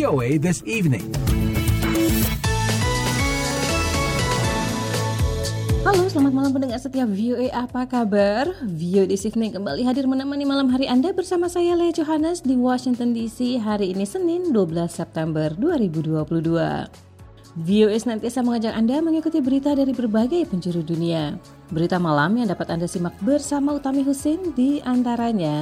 VOA This Evening. Halo, selamat malam pendengar setia VOA, apa kabar? VOA This Evening kembali hadir menemani malam hari Anda bersama saya Lea Johannes di Washington DC. Hari ini Senin 12 September 2022. VOA senantiasa mengajak Anda mengikuti berita dari berbagai penjuru dunia. Berita malam yang dapat Anda simak bersama Utami Husin di antaranya: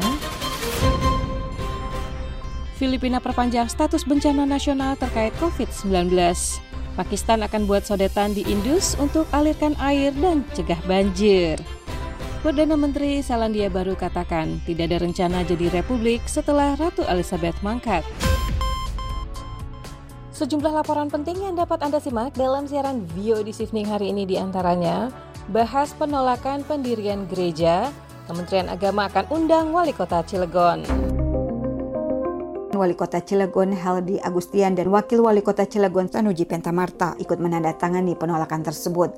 Filipina perpanjang status bencana nasional terkait COVID-19. Pakistan akan buat sodetan di Indus untuk alirkan air dan cegah banjir. Perdana Menteri Selandia Baru katakan tidak ada rencana jadi republik setelah Ratu Elizabeth mangkat. Sejumlah laporan penting yang dapat Anda simak dalam siaran VOA This Evening hari ini diantaranya: bahas penolakan pendirian gereja, Kementerian Agama akan undang Wali Kota Cilegon. Wali Kota Cilegon Heldi Agustian dan Wakil Wali Kota Cilegon Tanuji Pentamarta ikut menandatangani penolakan tersebut.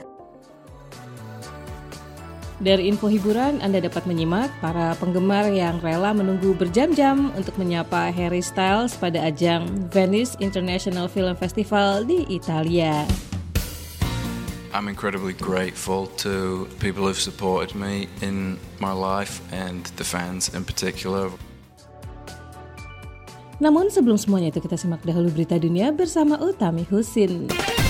Dari info hiburan, Anda dapat menyimak para penggemar yang rela menunggu berjam-jam untuk menyapa Harry Styles pada ajang Venice International Film Festival di Italia. I'm incredibly grateful to people who've supported me in my life and the fans in particular. Namun sebelum semuanya itu kita simak dahulu berita dunia bersama Utami Husin.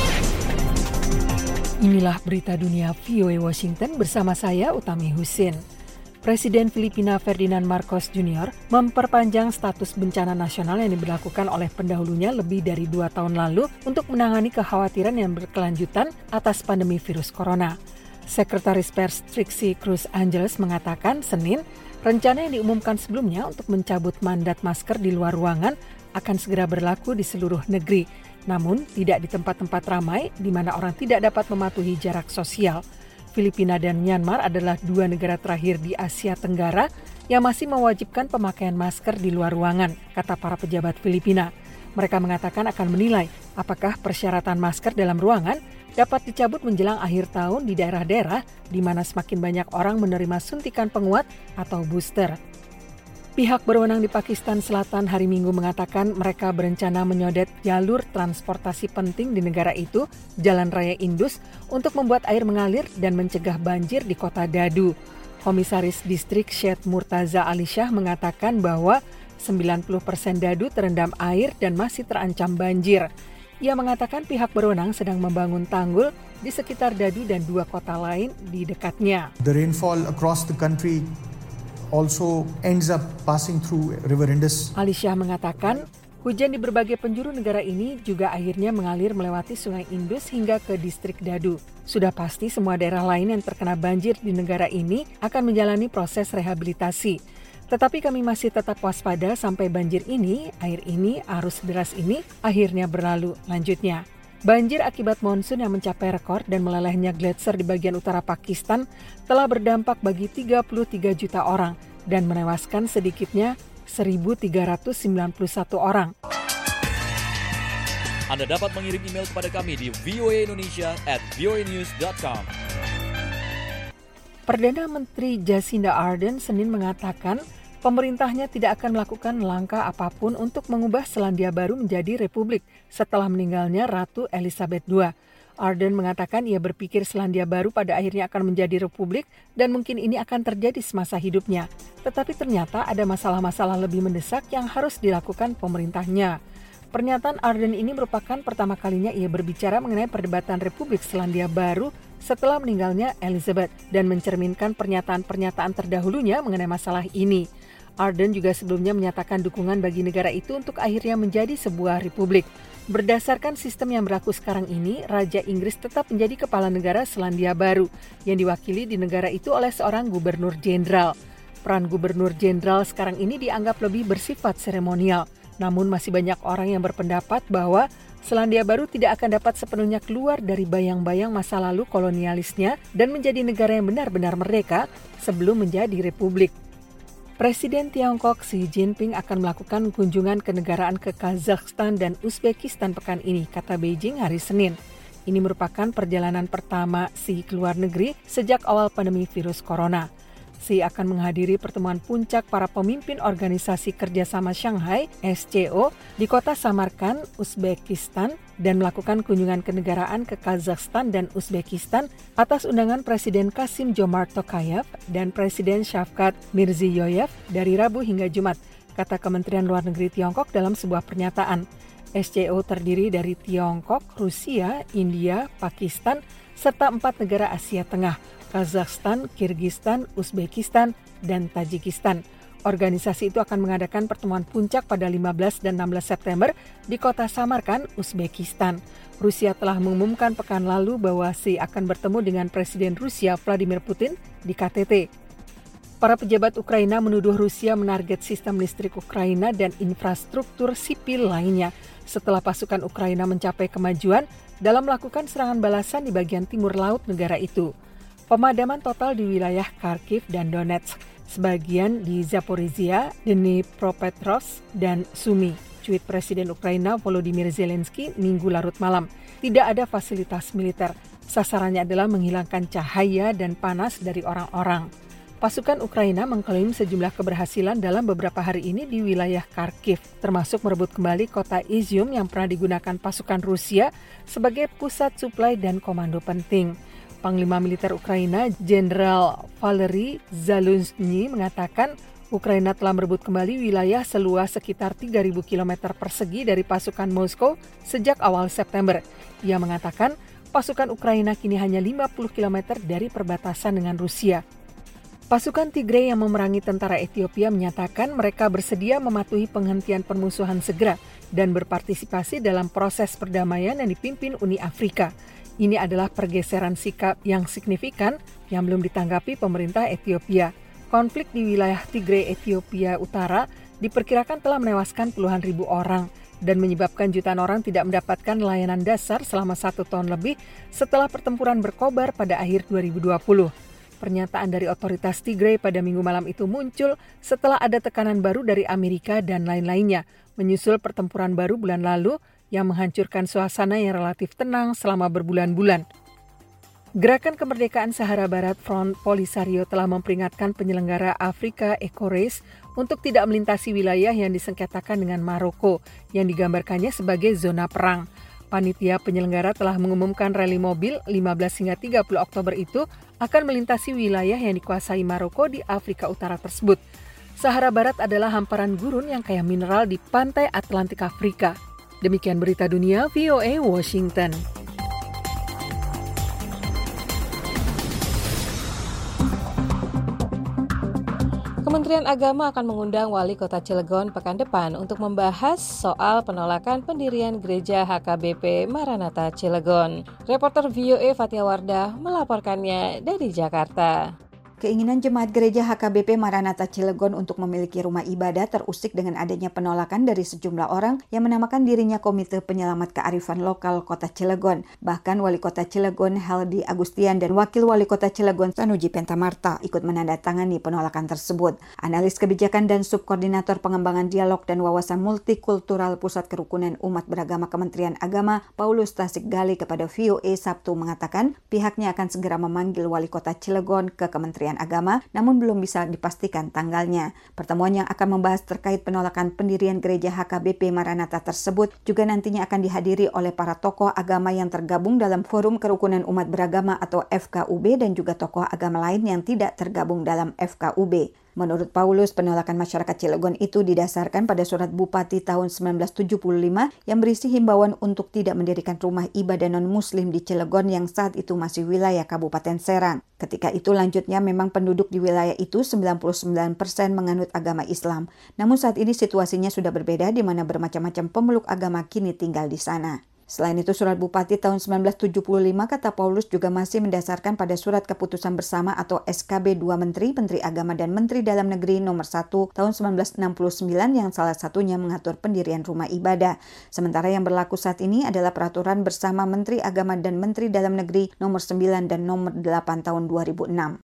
Inilah berita dunia VOA Washington bersama saya Utami Husin. Presiden Filipina Ferdinand Marcos Jr. memperpanjang status bencana nasional yang diberlakukan oleh pendahulunya lebih dari 2 tahun lalu untuk menangani kekhawatiran yang berkelanjutan atas pandemi virus corona. Sekretaris Pers Trixie Cruz Angeles mengatakan Senin, rencana yang diumumkan sebelumnya untuk mencabut mandat masker di luar ruangan akan segera berlaku di seluruh negeri, namun tidak di tempat-tempat ramai di mana orang tidak dapat mematuhi jarak sosial. Filipina dan Myanmar adalah 2 negara terakhir di Asia Tenggara yang masih mewajibkan pemakaian masker di luar ruangan, kata para pejabat Filipina. Mereka mengatakan akan menilai apakah persyaratan masker dalam ruangan dapat dicabut menjelang akhir tahun di daerah-daerah di mana semakin banyak orang menerima suntikan penguat atau booster. Pihak berwenang di Pakistan Selatan hari Minggu mengatakan mereka berencana menyodet jalur transportasi penting di negara itu, Jalan Raya Indus, untuk membuat air mengalir dan mencegah banjir di kota Dadu. Komisaris Distrik Syed Murtaza Ali Shah mengatakan bahwa 90% Dadu terendam air dan masih terancam banjir. Ia mengatakan pihak berwenang sedang membangun tanggul di sekitar Dadu dan 2 kota lain di dekatnya. The rainfall across the country also ends up passing through River Indus. Ali Shah mengatakan hujan di berbagai penjuru negara ini juga akhirnya mengalir melewati Sungai Indus hingga ke distrik Dadu. Sudah pasti semua daerah lain yang terkena banjir di negara ini akan menjalani proses rehabilitasi. Tetapi kami masih tetap waspada sampai banjir ini, air ini, arus deras ini akhirnya berlalu, lanjutnya. Banjir akibat monsun yang mencapai rekor dan melelehnya gletser di bagian utara Pakistan telah berdampak bagi 33 juta orang dan menewaskan sedikitnya 1.391 orang. Anda dapat mengirim email kepada kami di voaindonesia@voanews.com. Perdana Menteri Jacinda Ardern Senin mengatakan pemerintahnya tidak akan melakukan langkah apapun untuk mengubah Selandia Baru menjadi republik setelah meninggalnya Ratu Elizabeth II. Ardern mengatakan ia berpikir Selandia Baru pada akhirnya akan menjadi republik dan mungkin ini akan terjadi semasa hidupnya. Tetapi ternyata ada masalah-masalah lebih mendesak yang harus dilakukan pemerintahnya. Pernyataan Ardern ini merupakan pertama kalinya ia berbicara mengenai perdebatan Republik Selandia Baru setelah meninggalnya Elizabeth dan mencerminkan pernyataan-pernyataan terdahulunya mengenai masalah ini. Ardern juga sebelumnya menyatakan dukungan bagi negara itu untuk akhirnya menjadi sebuah republik. Berdasarkan sistem yang berlaku sekarang ini, Raja Inggris tetap menjadi kepala negara Selandia Baru yang diwakili di negara itu oleh seorang gubernur jenderal. Peran gubernur jenderal sekarang ini dianggap lebih bersifat seremonial. Namun masih banyak orang yang berpendapat bahwa Selandia Baru tidak akan dapat sepenuhnya keluar dari bayang-bayang masa lalu kolonialisnya dan menjadi negara yang benar-benar merdeka sebelum menjadi republik. Presiden Tiongkok Xi Jinping akan melakukan kunjungan kenegaraan ke Kazakhstan dan Uzbekistan pekan ini, kata Beijing hari Senin. Ini merupakan perjalanan pertama Xi ke luar negeri sejak awal pandemi virus corona. Xi akan menghadiri pertemuan puncak para pemimpin Organisasi Kerjasama Shanghai (SCO) di kota Samarkand, Uzbekistan, dan melakukan kunjungan kenegaraan ke Kazakhstan dan Uzbekistan atas undangan Presiden Kassym-Jomart Tokayev dan Presiden Shavkat Mirziyoyev dari Rabu hingga Jumat, kata Kementerian Luar Negeri Tiongkok dalam sebuah pernyataan. SCO terdiri dari Tiongkok, Rusia, India, Pakistan, serta 4 negara Asia Tengah, Kazakhstan, Kirgistan, Uzbekistan, dan Tajikistan. Organisasi itu akan mengadakan pertemuan puncak pada 15 dan 16 September di kota Samarkand, Uzbekistan. Rusia telah mengumumkan pekan lalu bahwa Xi akan bertemu dengan Presiden Rusia Vladimir Putin di KTT. Para pejabat Ukraina menuduh Rusia menarget sistem listrik Ukraina dan infrastruktur sipil lainnya setelah pasukan Ukraina mencapai kemajuan dalam melakukan serangan balasan di bagian timur laut negara itu. Pemadaman total di wilayah Kharkiv dan Donetsk, sebagian di Zaporizhia, Dnipropetrovsk, dan Sumy. Cuit Presiden Ukraina Volodymyr Zelensky Minggu larut malam. Tidak ada fasilitas militer. Sasarannya adalah menghilangkan cahaya dan panas dari orang-orang. Pasukan Ukraina mengklaim sejumlah keberhasilan dalam beberapa hari ini di wilayah Kharkiv, termasuk merebut kembali kota Izium yang pernah digunakan pasukan Rusia sebagai pusat suplai dan komando penting. Panglima Militer Ukraina, Jenderal Valery Zaluzhny mengatakan Ukraina telah merebut kembali wilayah seluas sekitar 3.000 km persegi dari pasukan Moskow sejak awal September. Ia mengatakan pasukan Ukraina kini hanya 50 km dari perbatasan dengan Rusia. Pasukan Tigray yang memerangi tentara Ethiopia menyatakan mereka bersedia mematuhi penghentian permusuhan segera dan berpartisipasi dalam proses perdamaian yang dipimpin Uni Afrika. Ini adalah pergeseran sikap yang signifikan yang belum ditanggapi pemerintah Ethiopia. Konflik di wilayah Tigray Ethiopia Utara diperkirakan telah menewaskan puluhan ribu orang dan menyebabkan jutaan orang tidak mendapatkan layanan dasar selama 1 tahun lebih setelah pertempuran berkobar pada akhir 2020. Pernyataan dari otoritas Tigray pada Minggu malam itu muncul setelah ada tekanan baru dari Amerika dan lain-lainnya, menyusul pertempuran baru bulan lalu yang menghancurkan suasana yang relatif tenang selama berbulan-bulan. Gerakan Kemerdekaan Sahara Barat Front Polisario telah memperingatkan penyelenggara Afrika Eco Race untuk tidak melintasi wilayah yang disengketakan dengan Maroko, yang digambarkannya sebagai zona perang. Panitia penyelenggara telah mengumumkan rally mobil 15 hingga 30 Oktober itu akan melintasi wilayah yang dikuasai Maroko di Afrika Utara tersebut. Sahara Barat adalah hamparan gurun yang kaya mineral di pantai Atlantik Afrika. Demikian berita dunia VOA Washington. Kementerian Agama akan mengundang Wali Kota Cilegon pekan depan untuk membahas soal penolakan pendirian Gereja HKBP Maranatha Cilegon. Reporter VOA Fatia Wardah melaporkannya dari Jakarta. Keinginan jemaat gereja HKBP Maranatha Cilegon untuk memiliki rumah ibadah terusik dengan adanya penolakan dari sejumlah orang yang menamakan dirinya Komite Penyelamat Kearifan Lokal Kota Cilegon. Bahkan Wali Kota Cilegon Heldy Agustian dan Wakil Wali Kota Cilegon Tanuji Pentamarta ikut menandatangani penolakan tersebut. Analis kebijakan dan Subkoordinator Pengembangan Dialog dan Wawasan Multikultural Pusat Kerukunan Umat Beragama Kementerian Agama Paulus Tasikgali kepada VOA Sabtu mengatakan pihaknya akan segera memanggil Wali Kota Cilegon ke Kementerian Agama, namun belum bisa dipastikan tanggalnya. Pertemuan yang akan membahas terkait penolakan pendirian gereja HKBP Maranatha tersebut juga nantinya akan dihadiri oleh para tokoh agama yang tergabung dalam Forum Kerukunan Umat Beragama atau FKUB dan juga tokoh agama lain yang tidak tergabung dalam FKUB. Menurut Paulus, penolakan masyarakat Cilegon itu didasarkan pada surat Bupati tahun 1975 yang berisi himbauan untuk tidak mendirikan rumah ibadah non-muslim di Cilegon yang saat itu masih wilayah Kabupaten Serang. Ketika itu lanjutnya memang penduduk di wilayah itu 99% menganut agama Islam. Namun saat ini situasinya sudah berbeda di mana bermacam-macam pemeluk agama kini tinggal di sana. Selain itu, surat Bupati tahun 1975 kata Paulus juga masih mendasarkan pada surat keputusan bersama atau SKB 2 Menteri Agama dan Menteri Dalam Negeri nomor 1 tahun 1969 yang salah satunya mengatur pendirian rumah ibadah. Sementara yang berlaku saat ini adalah peraturan bersama Menteri Agama dan Menteri Dalam Negeri nomor 9 dan nomor 8 tahun 2006.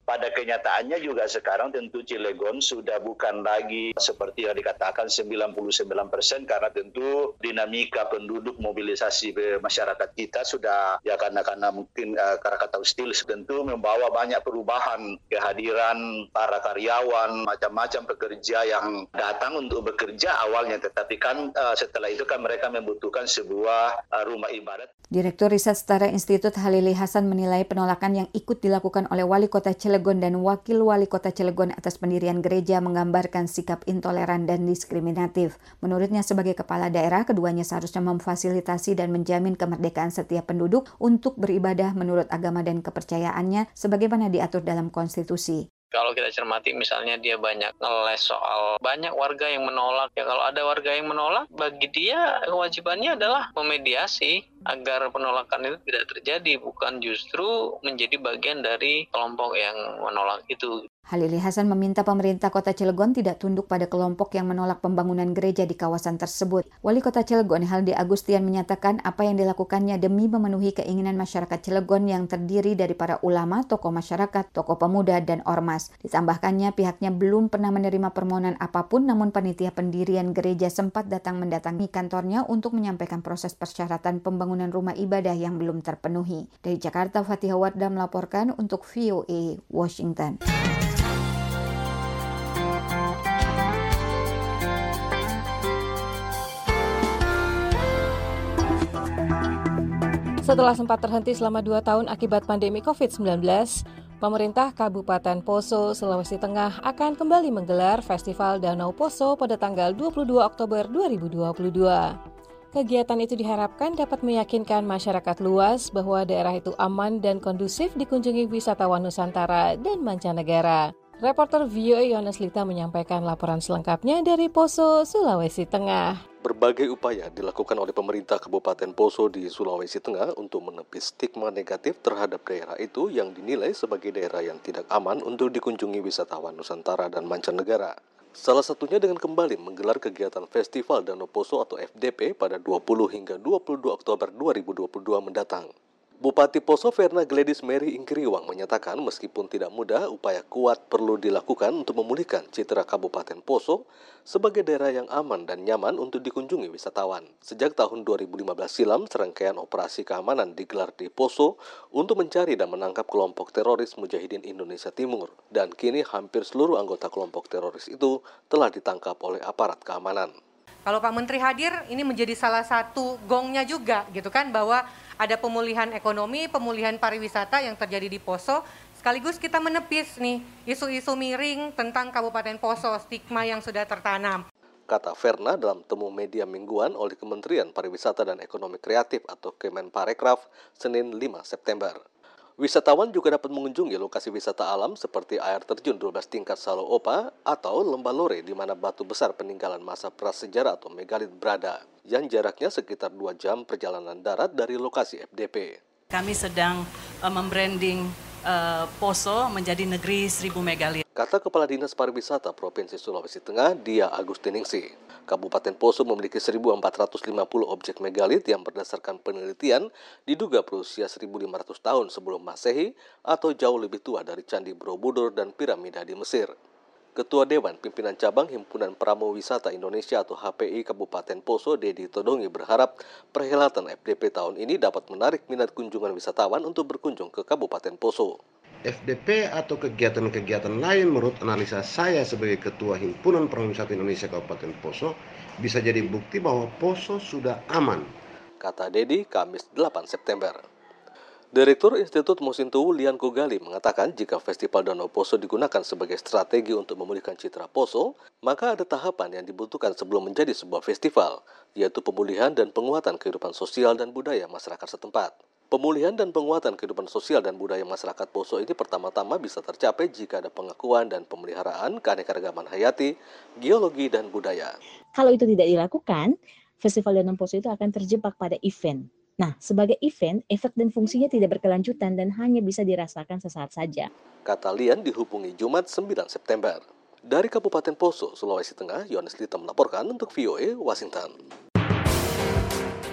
pada kenyataannya juga sekarang tentu Cilegon sudah bukan lagi seperti yang dikatakan 99% karena tentu dinamika penduduk mobilisasi masyarakat kita sudah ya karena mungkin Krakatau Steel tentu membawa banyak perubahan, kehadiran para karyawan, macam-macam pekerja yang datang untuk bekerja awalnya, tetapi kan setelah itu kan mereka membutuhkan sebuah rumah ibadat. Direktur Riset Setara Institut Halili Hasan menilai penolakan yang ikut dilakukan oleh Wali Kota Cilegon dan Wakil Wali Kota Cilegon atas pendirian gereja menggambarkan sikap intoleran dan diskriminatif. Menurutnya sebagai kepala daerah, keduanya seharusnya memfasilitasi dan menjamin kemerdekaan setiap penduduk untuk beribadah menurut agama dan kepercayaannya sebagaimana diatur dalam konstitusi. Kalau kita cermati misalnya dia banyak ngeles soal banyak warga yang menolak. Ya kalau ada warga yang menolak, bagi dia kewajibannya adalah memediasi agar penolakan itu tidak terjadi, bukan justru menjadi bagian dari kelompok yang menolak itu. Halili Hasan meminta pemerintah Kota Cilegon tidak tunduk pada kelompok yang menolak pembangunan gereja di kawasan tersebut. Wali Kota Cilegon Haldi Agustian menyatakan apa yang dilakukannya demi memenuhi keinginan masyarakat Cilegon yang terdiri dari para ulama, tokoh masyarakat, tokoh pemuda, dan ormas. Ditambahkannya pihaknya belum pernah menerima permohonan apapun, namun panitia pendirian gereja sempat datang mendatangi kantornya untuk menyampaikan proses persyaratan pembangunan rumah ibadah yang belum terpenuhi. Dari Jakarta, Fatihah Wardah melaporkan untuk VOA Washington. Setelah sempat terhenti selama 2 tahun akibat pandemi COVID-19, pemerintah Kabupaten Poso, Sulawesi Tengah akan kembali menggelar Festival Danau Poso pada tanggal 22 Oktober 2022. Kegiatan itu diharapkan dapat meyakinkan masyarakat luas bahwa daerah itu aman dan kondusif dikunjungi wisatawan Nusantara dan mancanegara. Reporter VOA Yones Lita menyampaikan laporan selengkapnya dari Poso, Sulawesi Tengah. Berbagai upaya dilakukan oleh pemerintah Kabupaten Poso di Sulawesi Tengah untuk menepis stigma negatif terhadap daerah itu yang dinilai sebagai daerah yang tidak aman untuk dikunjungi wisatawan Nusantara dan mancanegara. Salah satunya dengan kembali menggelar kegiatan Festival Danau Poso atau FDP pada 20 hingga 22 Oktober 2022 mendatang. Bupati Poso Verna Gladys Mary Ingkriwang menyatakan meskipun tidak mudah, upaya kuat perlu dilakukan untuk memulihkan citra Kabupaten Poso sebagai daerah yang aman dan nyaman untuk dikunjungi wisatawan. Sejak tahun 2015 silam, serangkaian operasi keamanan digelar di Poso untuk mencari dan menangkap kelompok teroris Mujahidin Indonesia Timur. Dan kini hampir seluruh anggota kelompok teroris itu telah ditangkap oleh aparat keamanan. Kalau Pak Menteri hadir, ini menjadi salah satu gongnya juga gitu kan, bahwa ada pemulihan ekonomi, pemulihan pariwisata yang terjadi di Poso. Sekaligus kita menepis nih isu-isu miring tentang Kabupaten Poso, stigma yang sudah tertanam. Kata Verna dalam temu media mingguan oleh Kementerian Pariwisata dan Ekonomi Kreatif atau Kemenparekraf Senin 5 September. Wisatawan juga dapat mengunjungi lokasi wisata alam seperti air terjun 12 tingkat Salo Opa atau Lembah Lore di mana batu besar peninggalan masa prasejarah atau megalit berada, yang jaraknya sekitar 2 jam perjalanan darat dari lokasi FDP. Kami sedang membranding Poso menjadi negeri 1000 megalit. Kata Kepala Dinas Pariwisata Provinsi Sulawesi Tengah, Dia Agustiningsih, Kabupaten Poso memiliki 1.450 objek megalit yang berdasarkan penelitian diduga berusia 1.500 tahun sebelum Masehi atau jauh lebih tua dari Candi Borobudur dan piramida di Mesir. Ketua Dewan Pimpinan Cabang Himpunan Pramu Wisata Indonesia atau HPI Kabupaten Poso, Dedi Todongi berharap perhelatan FDP tahun ini dapat menarik minat kunjungan wisatawan untuk berkunjung ke Kabupaten Poso. FDP atau kegiatan-kegiatan lain menurut analisa saya sebagai Ketua Himpunan Pramu Wisata Indonesia Kabupaten Poso bisa jadi bukti bahwa Poso sudah aman. Kata Dedi Kamis 8 September. Direktur Institut Mosintowo Lian Kogali mengatakan jika Festival Danau Poso digunakan sebagai strategi untuk memulihkan citra Poso, maka ada tahapan yang dibutuhkan sebelum menjadi sebuah festival, yaitu pemulihan dan penguatan kehidupan sosial dan budaya masyarakat setempat. Pemulihan dan penguatan kehidupan sosial dan budaya masyarakat Poso ini pertama-tama bisa tercapai jika ada pengakuan dan pemeliharaan keanekaragaman hayati, geologi, dan budaya. Kalau itu tidak dilakukan, Festival Danau Poso itu akan terjebak pada event. Nah, sebagai event, efek dan fungsinya tidak berkelanjutan dan hanya bisa dirasakan sesaat saja. Kata Lian dihubungi Jumat 9 September. Dari Kabupaten Poso, Sulawesi Tengah, Yones Lita melaporkan untuk VOA Washington.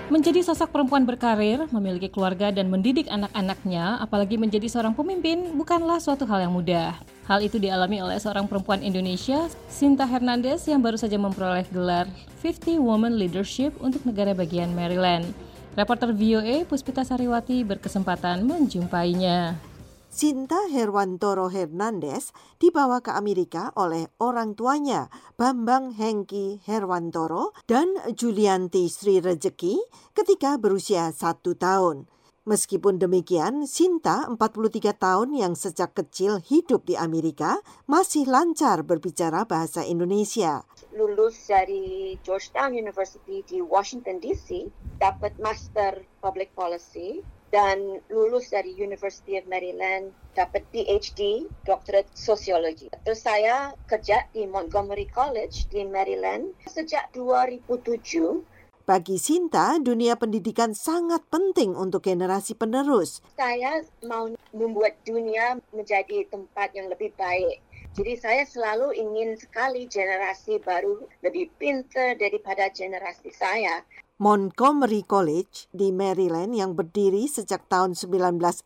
Menjadi sosok perempuan berkarir, memiliki keluarga dan mendidik anak-anaknya, apalagi menjadi seorang pemimpin, bukanlah suatu hal yang mudah. Hal itu dialami oleh seorang perempuan Indonesia, Sinta Hernandez, yang baru saja memperoleh gelar 50 Women Leadership untuk negara bagian Maryland. Reporter VOA Puspita Sariwati berkesempatan menjumpainya. Sinta Herwantoro Hernandez dibawa ke Amerika oleh orang tuanya, Bambang Hengki Herwantoro dan Julianti Sri Rejeki ketika berusia 1 tahun. Meskipun demikian, Sinta, 43 tahun yang sejak kecil hidup di Amerika, masih lancar berbicara bahasa Indonesia. Lulus dari Georgetown University di Washington DC, dapat Master Public Policy, dan lulus dari University of Maryland, dapat PhD, Doctorate Sociology. Terus saya kerja di Montgomery College di Maryland sejak 2007. Bagi Sinta, dunia pendidikan sangat penting untuk generasi penerus. Saya mau membuat dunia menjadi tempat yang lebih baik. Jadi saya selalu ingin sekali generasi baru lebih pintar daripada generasi saya. Montgomery College di Maryland yang berdiri sejak tahun 1946,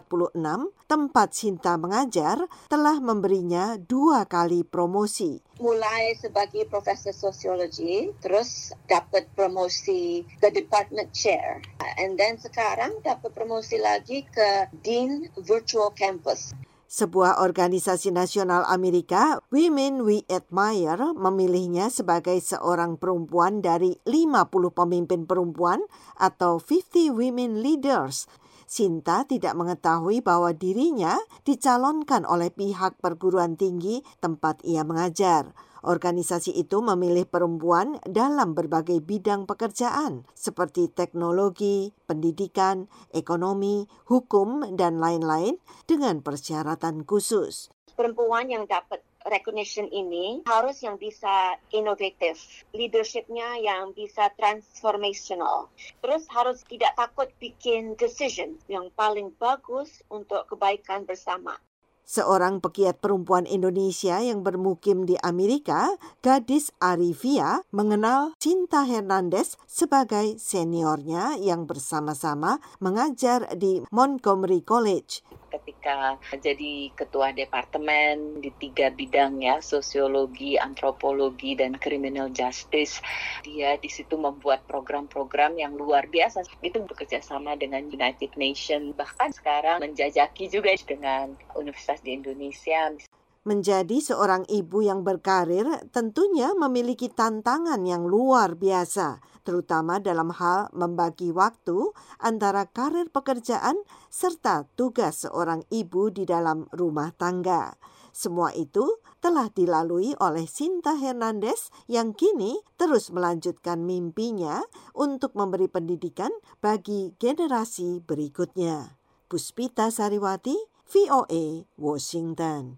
tempat Sinta mengajar, telah memberinya 2 kali promosi. Mulai sebagai profesor sosiologi, terus dapat promosi ke department chair. And then sekarang dapat promosi lagi ke Dean Virtual Campus. Sebuah organisasi nasional Amerika, Women We Admire, memilihnya sebagai seorang perempuan dari 50 pemimpin perempuan atau 50 Women Leaders. Sinta tidak mengetahui bahwa dirinya dicalonkan oleh pihak perguruan tinggi tempat ia mengajar. Organisasi itu memilih perempuan dalam berbagai bidang pekerjaan seperti teknologi, pendidikan, ekonomi, hukum, dan lain-lain dengan persyaratan khusus. Perempuan yang dapat recognition ini harus yang bisa inovatif, leadershipnya yang bisa transformational. Terus harus tidak takut bikin decision yang paling bagus untuk kebaikan bersama. Seorang pegiat perempuan Indonesia yang bermukim di Amerika, Gadis Arifia, mengenal Sinta Hernandez sebagai seniornya yang bersama-sama mengajar di Montgomery College. Ketika jadi ketua departemen di 3 bidang ya, sosiologi, antropologi, dan criminal justice, dia di situ membuat program-program yang luar biasa. Itu bekerja sama dengan United Nations, bahkan sekarang menjajaki juga dengan universitas di Indonesia. Menjadi seorang ibu yang berkarir tentunya memiliki tantangan yang luar biasa, terutama dalam hal membagi waktu antara karir pekerjaan serta tugas seorang ibu di dalam rumah tangga. Semua itu telah dilalui oleh Sinta Hernandez yang kini terus melanjutkan mimpinya untuk memberi pendidikan bagi generasi berikutnya. Puspita Sariwati, VOA, Washington.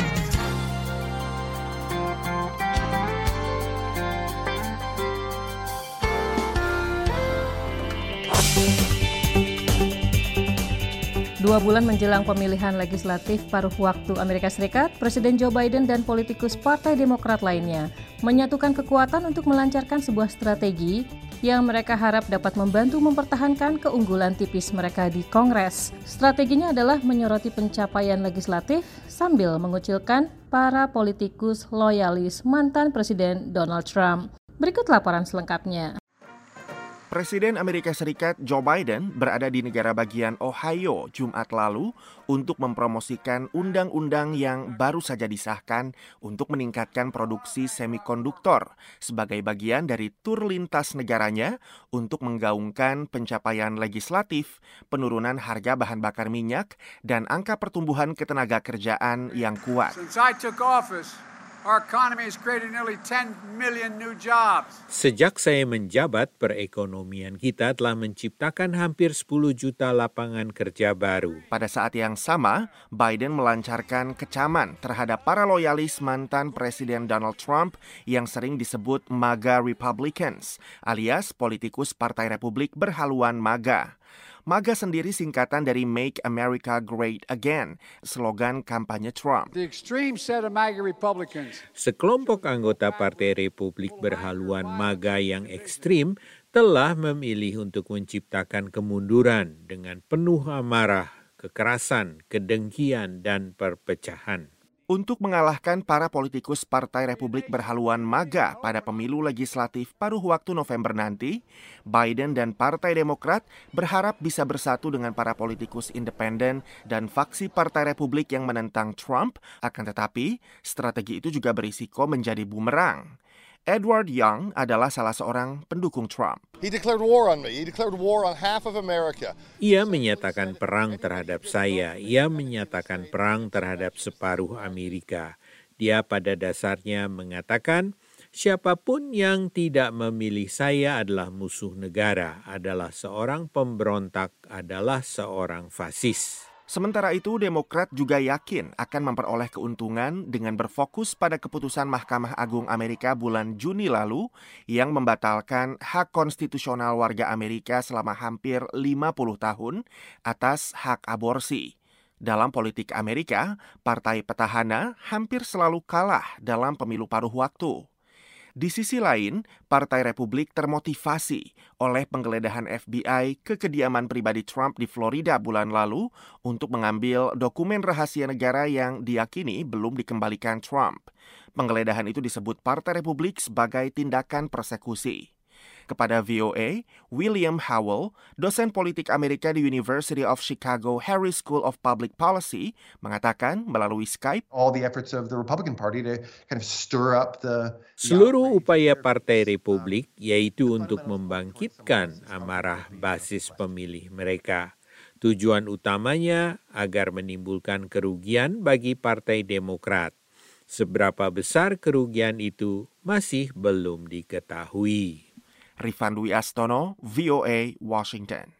Dua bulan menjelang pemilihan legislatif paruh waktu Amerika Serikat, Presiden Joe Biden dan politikus Partai Demokrat lainnya menyatukan kekuatan untuk melancarkan sebuah strategi yang mereka harap dapat membantu mempertahankan keunggulan tipis mereka di Kongres. Strateginya adalah menyoroti pencapaian legislatif sambil mengucilkan para politikus loyalis mantan Presiden Donald Trump. Berikut laporan selengkapnya. Presiden Amerika Serikat Joe Biden berada di negara bagian Ohio Jumat lalu untuk mempromosikan undang-undang yang baru saja disahkan untuk meningkatkan produksi semikonduktor sebagai bagian dari tur lintas negaranya untuk menggaungkan pencapaian legislatif, penurunan harga bahan bakar minyak, dan angka pertumbuhan ketenaga kerjaan yang kuat. Our economy has created nearly 10 million new jobs. Sejak saya menjabat, perekonomian kita telah menciptakan hampir 10 juta lapangan kerja baru. Pada saat yang sama, Biden melancarkan kecaman terhadap para loyalis mantan Presiden Donald Trump yang sering disebut MAGA Republicans, alias politikus Partai Republik berhaluan MAGA. MAGA sendiri singkatan dari Make America Great Again, slogan kampanye Trump. Sekelompok anggota Partai Republik berhaluan MAGA yang ekstrim telah memilih untuk menciptakan kemunduran dengan penuh amarah, kekerasan, kedengkian, dan perpecahan. Untuk mengalahkan para politikus Partai Republik berhaluan MAGA pada pemilu legislatif paruh waktu November nanti, Biden dan Partai Demokrat berharap bisa bersatu dengan para politikus independen dan faksi Partai Republik yang menentang Trump, akan tetapi strategi itu juga berisiko menjadi bumerang. Edward Young adalah salah seorang pendukung Trump. He declared war on me. He declared war on half of America. Ia menyatakan perang terhadap saya. Ia menyatakan perang terhadap separuh Amerika. Dia pada dasarnya mengatakan, siapapun yang tidak memilih saya adalah musuh negara, adalah seorang pemberontak, adalah seorang fasis. Sementara itu, Demokrat juga yakin akan memperoleh keuntungan dengan berfokus pada keputusan Mahkamah Agung Amerika bulan Juni lalu yang membatalkan hak konstitusional warga Amerika selama hampir 50 tahun atas hak aborsi. Dalam politik Amerika, partai petahana hampir selalu kalah dalam pemilu paruh waktu. Di sisi lain, Partai Republik termotivasi oleh penggeledahan FBI ke kediaman pribadi Trump di Florida bulan lalu untuk mengambil dokumen rahasia negara yang diyakini belum dikembalikan Trump. Penggeledahan itu disebut Partai Republik sebagai tindakan persekusi. Kepada VOA, William Howell, dosen politik Amerika di University of Chicago Harris School of Public Policy, mengatakan melalui Skype, all the efforts of the Republican Party to kind of stir up seluruh upaya Partai Republik yaitu untuk membangkitkan amarah basis pemilih mereka. Tujuan utamanya agar menimbulkan kerugian bagi Partai Demokrat. Seberapa besar kerugian itu masih belum diketahui. Rifan Dwi Astono, VOA, Washington.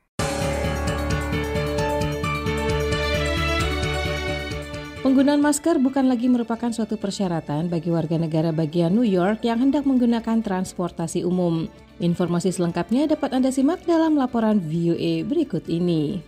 Penggunaan masker bukan lagi merupakan suatu persyaratan bagi warga negara bagian New York yang hendak menggunakan transportasi umum. Informasi selengkapnya dapat Anda simak dalam laporan VOA berikut ini.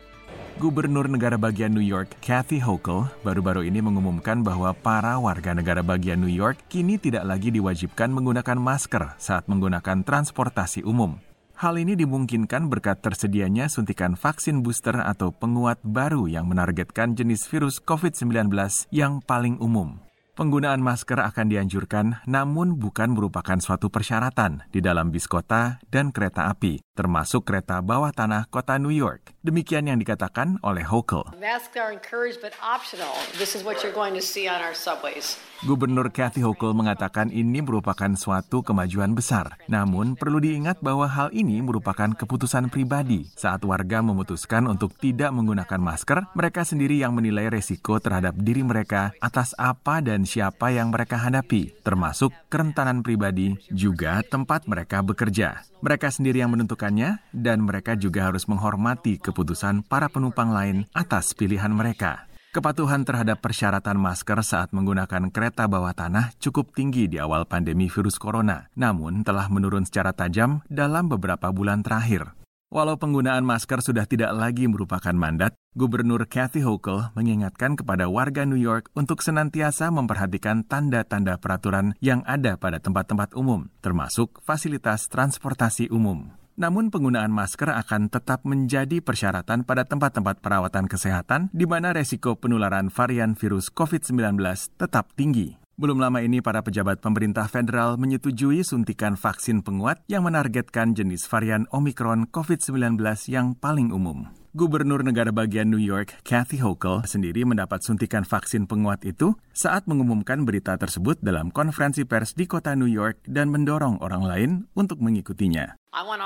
Gubernur negara bagian New York, Kathy Hochul, baru-baru ini mengumumkan bahwa para warga negara bagian New York kini tidak lagi diwajibkan menggunakan masker saat menggunakan transportasi umum. Hal ini dimungkinkan berkat tersedianya suntikan vaksin booster atau penguat baru yang menargetkan jenis virus COVID-19 yang paling umum. Penggunaan masker akan dianjurkan, namun bukan merupakan suatu persyaratan di dalam bis kota dan kereta api, termasuk kereta bawah tanah kota New York. Demikian yang dikatakan oleh Hochul. Masks are encouraged but optional. This is what you're going to see on our subways. Gubernur Kathy Hochul mengatakan ini merupakan suatu kemajuan besar. Namun, perlu diingat bahwa hal ini merupakan keputusan pribadi. Saat warga memutuskan untuk tidak menggunakan masker, mereka sendiri yang menilai resiko terhadap diri mereka atas apa dan siapa yang mereka hadapi, termasuk kerentanan pribadi, juga tempat mereka bekerja. Mereka sendiri yang menentukannya, dan mereka juga harus menghormati keputusan para penumpang lain atas pilihan mereka. Kepatuhan terhadap persyaratan masker saat menggunakan kereta bawah tanah cukup tinggi di awal pandemi virus corona, namun telah menurun secara tajam dalam beberapa bulan terakhir. Walau penggunaan masker sudah tidak lagi merupakan mandat, Gubernur Kathy Hochul mengingatkan kepada warga New York untuk senantiasa memperhatikan tanda-tanda peraturan yang ada pada tempat-tempat umum, termasuk fasilitas transportasi umum. Namun penggunaan masker akan tetap menjadi persyaratan pada tempat-tempat perawatan kesehatan di mana resiko penularan varian virus COVID-19 tetap tinggi. Belum lama ini para pejabat pemerintah federal menyetujui suntikan vaksin penguat yang menargetkan jenis varian Omicron COVID-19 yang paling umum. Gubernur negara bagian New York, Kathy Hochul, sendiri mendapat suntikan vaksin penguat itu saat mengumumkan berita tersebut dalam konferensi pers di kota New York dan mendorong orang lain untuk mengikutinya.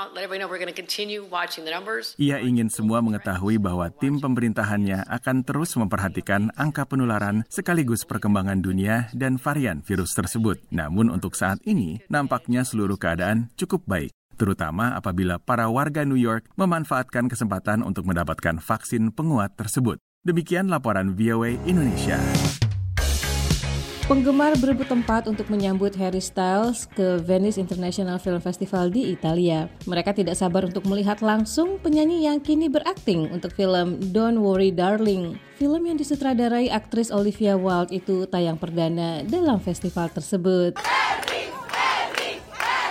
Ia ingin semua mengetahui bahwa tim pemerintahannya akan terus memperhatikan angka penularan sekaligus perkembangan dunia dan varian virus tersebut. Namun untuk saat ini, nampaknya seluruh keadaan cukup baik, terutama apabila para warga New York memanfaatkan kesempatan untuk mendapatkan vaksin penguat tersebut. Demikian laporan VOA Indonesia. Penggemar berebut tempat untuk menyambut Harry Styles ke Venice International Film Festival di Italia. Mereka tidak sabar untuk melihat langsung penyanyi yang kini berakting untuk film Don't Worry Darling. Film yang disutradarai aktris Olivia Wilde itu tayang perdana dalam festival tersebut.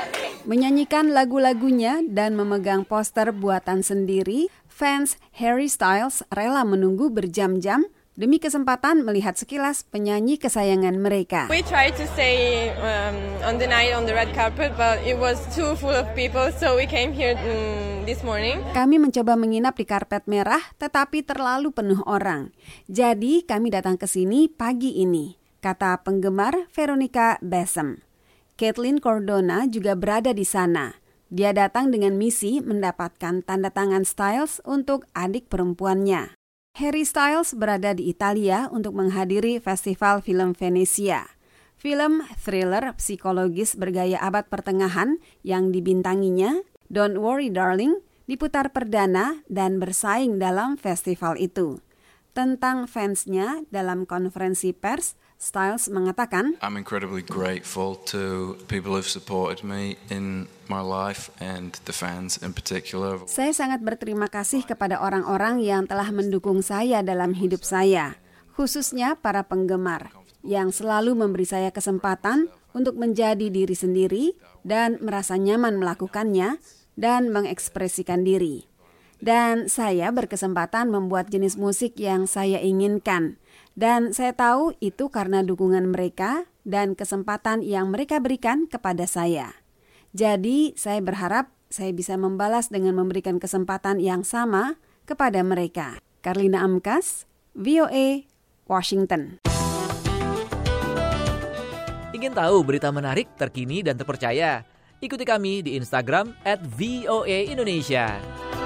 Menyanyikan lagu-lagunya dan memegang poster buatan sendiri, fans Harry Styles rela menunggu berjam-jam demi kesempatan melihat sekilas penyanyi kesayangan mereka. We tried to stay on the night on the red carpet, but it was too full of people, so we came here this morning. Kami mencoba menginap di karpet merah, tetapi terlalu penuh orang. Jadi kami datang ke sini pagi ini, kata penggemar Veronica Bessem. Caitlin Cordona juga berada di sana. Dia datang dengan misi mendapatkan tanda tangan Styles untuk adik perempuannya. Harry Styles berada di Italia untuk menghadiri Festival Film Venesia. Film thriller psikologis bergaya abad pertengahan yang dibintanginya, Don't Worry Darling, diputar perdana dan bersaing dalam festival itu. Tentang fansnya dalam konferensi pers, Styles mengatakan, I'm incredibly grateful to people who've supported me in my life and the fans in particular. Saya sangat berterima kasih kepada orang-orang yang telah mendukung saya dalam hidup saya, khususnya para penggemar yang selalu memberi saya kesempatan untuk menjadi diri sendiri dan merasa nyaman melakukannya dan mengekspresikan diri. Dan saya berkesempatan membuat jenis musik yang saya inginkan. Dan saya tahu itu karena dukungan mereka dan kesempatan yang mereka berikan kepada saya. Jadi saya berharap saya bisa membalas dengan memberikan kesempatan yang sama kepada mereka. Karlina Amkas, VOA, Washington. Ingin tahu berita menarik, terkini, dan terpercaya? Ikuti kami di Instagram @voaindonesia.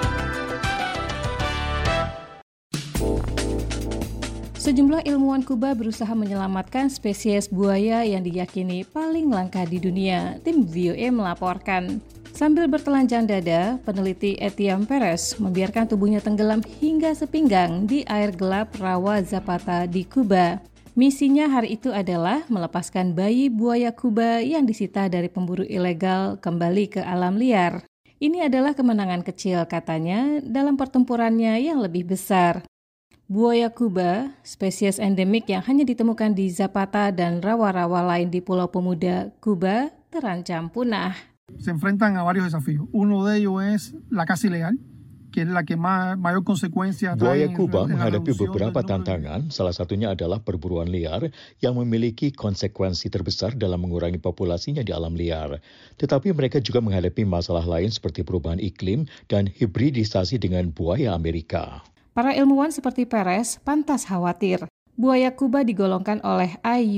Sejumlah ilmuwan Kuba berusaha menyelamatkan spesies buaya yang diyakini paling langka di dunia, tim VOA melaporkan. Sambil bertelanjang dada, peneliti Etienne Perez membiarkan tubuhnya tenggelam hingga sepinggang di air gelap rawa Zapata di Kuba. Misinya hari itu adalah melepaskan bayi buaya Kuba yang disita dari pemburu ilegal kembali ke alam liar. Ini adalah kemenangan kecil, katanya, dalam pertempurannya yang lebih besar. Buaya Kuba, spesies endemik yang hanya ditemukan di Zapata dan rawa-rawa lain di Pulau Pemuda, Kuba, terancam punah. Se enfrentan a varios desafíos. Uno de ellos es la caza ilegal, que es la que mayor consecuencia. Buaya Kuba menghadapi beberapa tantangan, salah satunya adalah perburuan liar yang memiliki konsekuensi terbesar dalam mengurangi populasinya di alam liar. Tetapi mereka juga menghadapi masalah lain seperti perubahan iklim dan hibridisasi dengan buaya Amerika. Para ilmuwan seperti Perez pantas khawatir. Buaya Kuba digolongkan oleh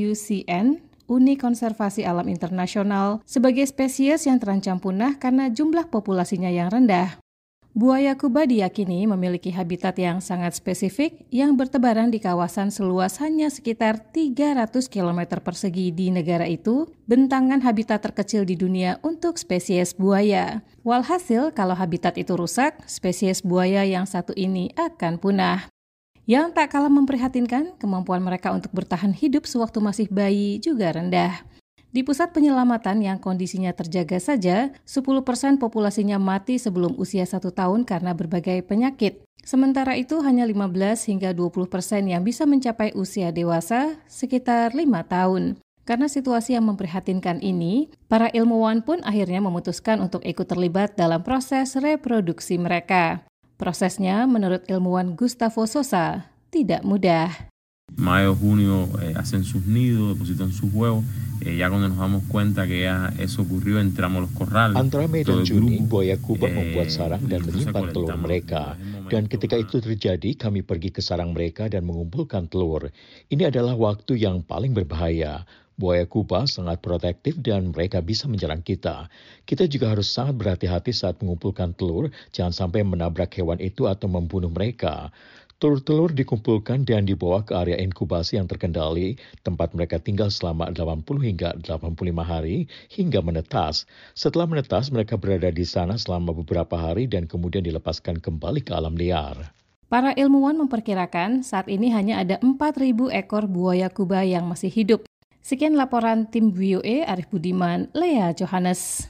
IUCN, Uni Konservasi Alam Internasional, sebagai spesies yang terancam punah karena jumlah populasinya yang rendah. Buaya Kuba diyakini memiliki habitat yang sangat spesifik yang bertebaran di kawasan seluas hanya sekitar 300 km persegi di negara itu, bentangan habitat terkecil di dunia untuk spesies buaya. Walhasil, kalau habitat itu rusak, spesies buaya yang satu ini akan punah. Yang tak kalah memprihatinkan, kemampuan mereka untuk bertahan hidup sewaktu masih bayi juga rendah. Di pusat penyelamatan yang kondisinya terjaga saja, 10% populasinya mati sebelum usia 1 tahun karena berbagai penyakit. Sementara itu hanya 15 hingga 20% yang bisa mencapai usia dewasa, sekitar 5 tahun. Karena situasi yang memprihatinkan ini, para ilmuwan pun akhirnya memutuskan untuk ikut terlibat dalam proses reproduksi mereka. Prosesnya, menurut ilmuwan Gustavo Sosa, tidak mudah. Mayo, junio hacen sus nidos, depositan sus huevos. Ya cuando nos damos cuenta que ya eso ocurrió, entramos los corrales. Antara Mei dan Juni, buaya Kuba membuat sarang dan menyimpan telur mereka. Dan ketika itu terjadi, kami pergi ke sarang mereka dan mengumpulkan telur. Ini adalah waktu yang paling berbahaya. Buaya Kuba sangat protektif dan mereka bisa menyerang kita. Kita juga harus sangat berhati-hati saat mengumpulkan telur, jangan sampai menabrak hewan itu atau membunuh mereka. Telur-telur dikumpulkan dan dibawa ke area inkubasi yang terkendali, tempat mereka tinggal selama 80 hingga 85 hari hingga menetas. Setelah menetas, mereka berada di sana selama beberapa hari dan kemudian dilepaskan kembali ke alam liar. Para ilmuwan memperkirakan saat ini hanya ada 4.000 ekor buaya Kuba yang masih hidup. Sekian laporan tim VOA, Arif Budiman, Lea Johannes.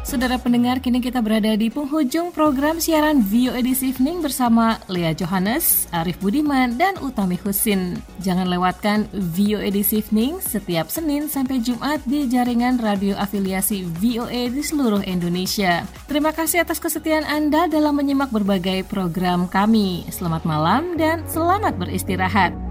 Saudara pendengar, kini kita berada di penghujung program siaran VOA This Evening bersama Lea Johannes, Arif Budiman, dan Utami Husin. Jangan lewatkan VOA This Evening setiap Senin sampai Jumat di jaringan radio afiliasi VOA di seluruh Indonesia. Terima kasih atas kesetiaan Anda dalam menyimak berbagai program kami. Selamat malam dan selamat beristirahat.